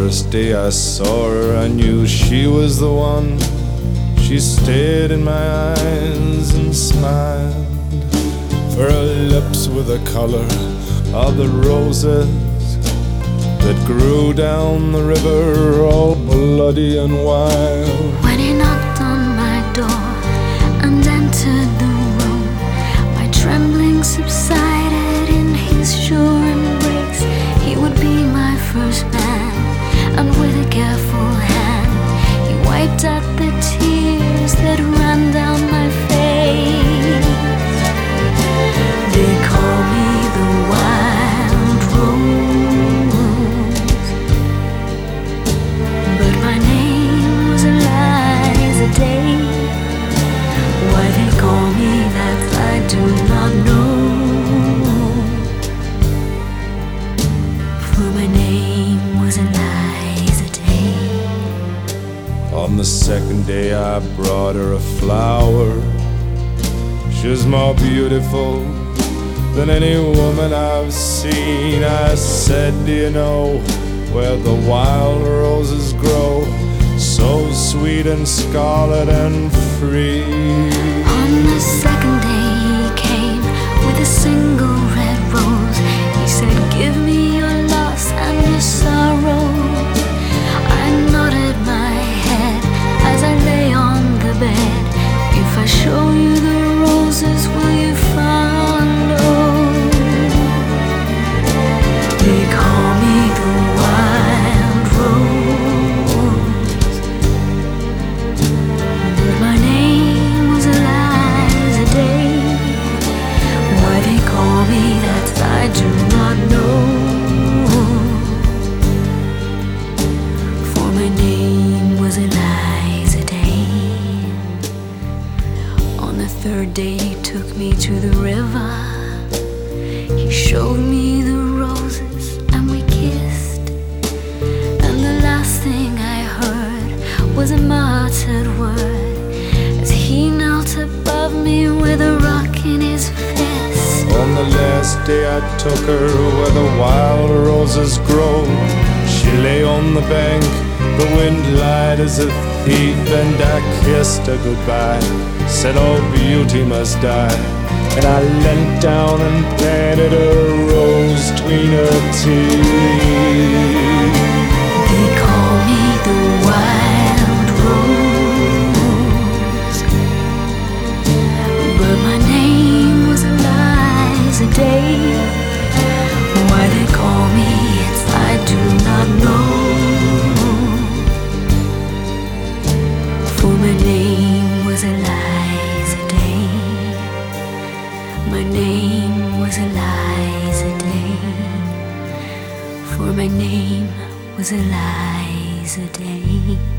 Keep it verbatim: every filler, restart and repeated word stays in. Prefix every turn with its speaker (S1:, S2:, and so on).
S1: first day I saw her, I knew she was the one. She stared in my eyes and smiled, for her lips were the color of the roses that grew down the river, all bloody and wild.
S2: When he knocked on my door and entered the room, my trembling subsided in his sure embrace. He would be my first man, and with a careful hand he wiped out the tears that ran down my face. They call me the wild rose, but my name was Eliza Day. Why they call me that I do not know, for my name was Eliza Day.
S1: On the second day I brought her a flower. She was more beautiful than any woman I've seen. I said, do you know where the wild roses grow, so sweet and scarlet and free?
S2: On the second day he came with a single red rose. He said, give me your loss and your sorrow. I nodded my head as I lay on the bed. If I show you the roses, will you follow? They call me the wild rose, but my name was Eliza Day. Why they call me that I do not know, for my name was Eliza Day. On the third day he took me to the river. He showed me the roses and we kissed, and the last thing I heard was a muttered word as he knelt above me with a rock in his fist.
S1: On the last day I took her where the wild roses grow. She lay on the bank, the wind lied as a thief, and I kissed her goodbye, said all beauty must die. And I leant down and planted a rose between her teeth.
S2: They call me the wild rose, but my name was Eliza Day. Why they call me it I do not know, for my name was Eliza Day. My name was Eliza Day, for my name was Eliza Day.